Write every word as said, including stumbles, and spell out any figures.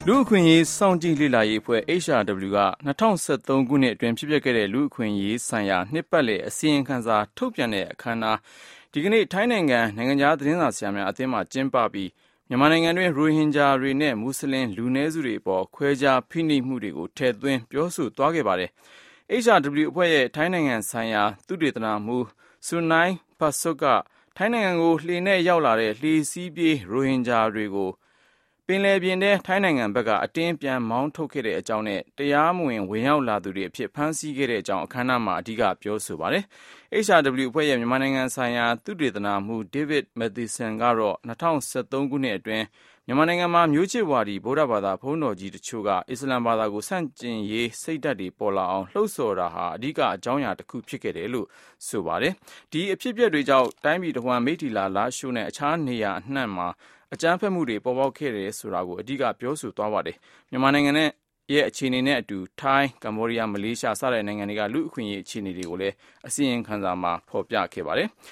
လူ့အခွင့်အရေးစောင့်ကြည့်လေ့လာရေးအဖွဲ့ H R W က၂၀၁၃ခုနှစ်အတွင်းဖြစ်ပျက်ခဲ့တဲ့လူ့အခွင့်အရေးဆိုင်ရာနှစ်ပတ်လည်အစီရင်ခံစာထုတ်ပြန်တဲ့အခမ်းအနားဒီကနေ့ထိုင်းနိုင်ငံနိုင်ငံခြားသတင်းစာဆရာများအသင်းမှကျင်းပပြီးမြန်မာနိုင်ငံတွင်ရိုဟင်ဂျာတွေနဲ့မွတ်စလင်လူနည်းစုတွေအပေါ်ခွဲခြားဖိနှိပ်မှုတွေကိုထည့်သွင်းပြောဆိုသွားခဲ့ပါတယ်။ H R W အဖွဲ့ရဲ့ထိုင်းနိုင်ငံဆိုင်ရာသုတေသနမှူး Sunai Phasuk ကထိုင်းနိုင်ငံကိုလှေနဲ့ရောက်လာတဲ့လှေစီးပြေးရိုဟင်ဂျာတွေကိုပင်လယ်ပြင်ထဲထိုင်းနိုင်ငံဘက်ကအတင်းပြန်မောင်းထုတ်ခဲ့တဲ့အကြောင်းနဲ့တရားမဝင်ဝင်ရောက်လာသူတွေအဖြစ်ဖမ်းဆီးခဲ့တဲ့အကြောင်းအခမ်းအနားမှာအဓိကပြောဆိုပါတယ်။ H R W အဖွဲ့ရဲ့မြန်မာနိုင်ငံဆိုင်ရာသုတေသနမှူး David Mathieson ကတော့၂၀၁၃ခုနှစ်အတွင်းမြန်မာနိုင်ငံမှာမျိုးချစ်ဝါဒီဗုဒ္ဓဘာသာဘုန်းတော်ကြီးတချို့ကအစ္စလာမ်ဘာသာကိုဆန့်ကျင်ရေးစိတ်ဓာတ်တွေပေါ်လာအောင်လှုံ့ဆော်တာဟာအဓိကအကြောင်းအရာတစ်ခုဖြစ်ခဲ့တယ်လို့ဆိုပါတယ်။ဒီအဖြစ်အပျက်တွေကြောင့်တိုင်းပြည်တစ်ဝှမ်းမိထ္ထီလာလားရှိုးနဲ့အခြားနေရာအနှံ့မှာအကြမ်းဖက်မှုတွေပေါ်ပေါက်ခဲ့တယ်ဆိုတာကိုအဓိကပြောဆိုသွားပါတယ်။မြန်မာနိုင်ငံနဲ့ရဲ့အခြေအနေနဲ့အတူထိုင်းကမ္ဘောဒီးယားမလေးရှားစတဲ့နိုင်ငံတွေကလူ့အခွင့်အရေးအခြေအနေတွေကိုလည်းအစီရင်ခံစာမှာဖော်ပြခဲ့ပါတယ်